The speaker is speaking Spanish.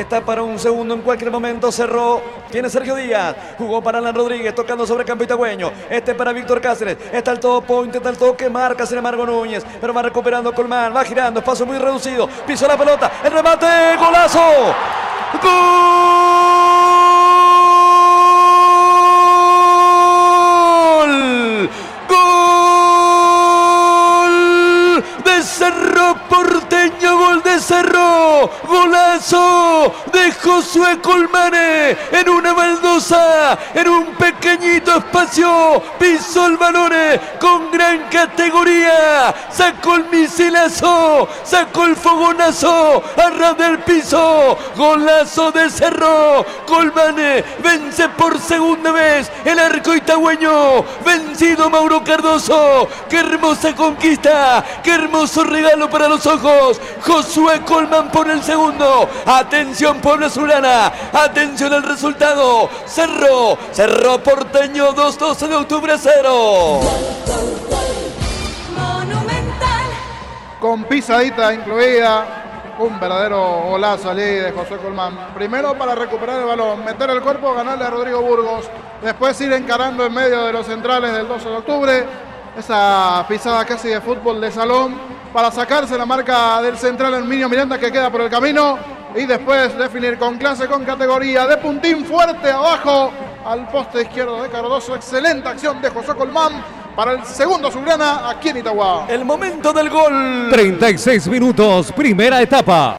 está para un segundo en cualquier momento. Cerró, tiene Sergio Díaz, jugó para Alan Rodríguez, tocando sobre campo itagüeño. Este para Víctor Cáceres, está el topo, intenta el toque, marca sin embargo Núñez, pero va recuperando Colmán, va girando, espacio muy reducido, pisó la pelota, el remate, golazo. ¡Gol! ¡Gol de Cerro Porteño! ¡Gol de Cerro! ¡Golazo de Josué Colmane! En una baldosa, en un pequeñito espacio, pisó el balón con gran categoría, sacó el misilazo, sacó el fogonazo a ras del piso. Golazo de Cerro. Colmane vence por segunda vez el arco itagüeño. Vencido Mauro Cardoso. ¡Qué hermosa conquista! ¡Qué hermoso regalo para los ojos! Josué Colmán por el segundo. Atención, Puebla Azulana. Atención al resultado. Cerro Porteño 2, 12 de octubre 0. Monumental. Con pisadita incluida. Un verdadero golazo allí de Josué Colmán. Primero para recuperar el balón, meter el cuerpo, ganarle a Rodrigo Burgos. Después ir encarando en medio de los centrales del 12 de octubre. Esa pisada casi de fútbol de salón para sacarse la marca del central Herminio Miranda, que queda por el camino. Y después definir con clase, con categoría, de puntín fuerte abajo al poste izquierdo de Cardoso. Excelente acción de Josué Colmán para el segundo azulgrana aquí en Itagua. El momento del gol. 36 minutos, primera etapa.